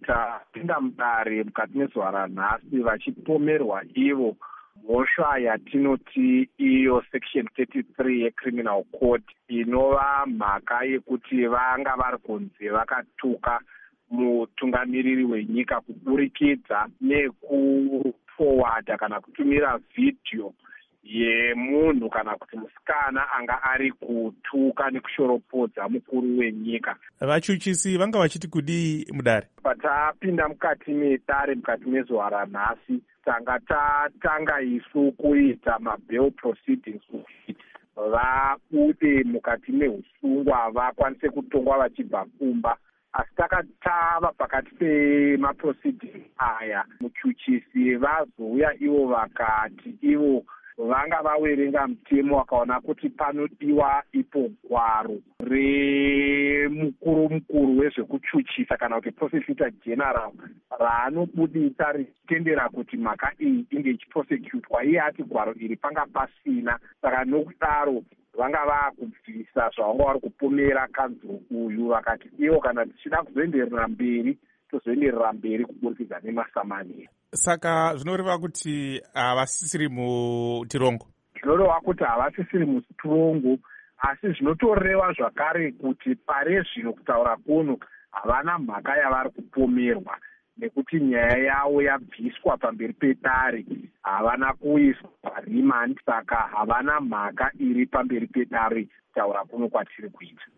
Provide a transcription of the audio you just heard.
tapinda mudare mukati mezuva ranhasi vachipomerwa ivo mhosva yatinoti iyo section 33 yecriminal code inova mhaka yekuti vanga vari kunzi vakatuka mutungamiriri wenyika kuburikidza nekuforwarda kana kutumira vhidhiyo yemunhu kana kuti musikana anga ari kutuka nekushoropodza mukuru wenyika. Vachuchisi vanga vachiti kudii mudare? Patapinda mukati medare mukati mezuva ranhasi tanga tatanga isu kuita mabail proceedings kuti vabude mukati meusungwa vakwanise kutongwa vachibva kumba. Asi takatava pakati pemaproceedings aya muchuchisi vazouya ivo vakati ivo vanga vawerenga mutemo wakaona kuti panodiwa ipo gwaro remukuru wezvekuchuchisa kana kuti prosecutor general raanobudisa richitendera kuti mhaka iyi inge ichiprosecutwa. Iye ati gwaro iri panga pasina, saka nokudaro vanga vaakubvisa zvavanga vari kupomera kanzuro uyu. Vakati ivo kana tichida kuzoenderera mberi tozoenderera mberi kuburikidza nemasamaniro. Saka zvinoreva kuti havasisiri mutirongo? Zvinoreva kuti havasisiri mutirongo, asi zvinotoreva zvakare kuti pare zvino kutaura kuno havana mhaka yavari kupomerwa nekuti nyaya yavo yabviswa pamberi pedare, havana kuiswa rimandi, saka havana mhaka iri pamberi pedare kutaura kuno kwatiri kuita.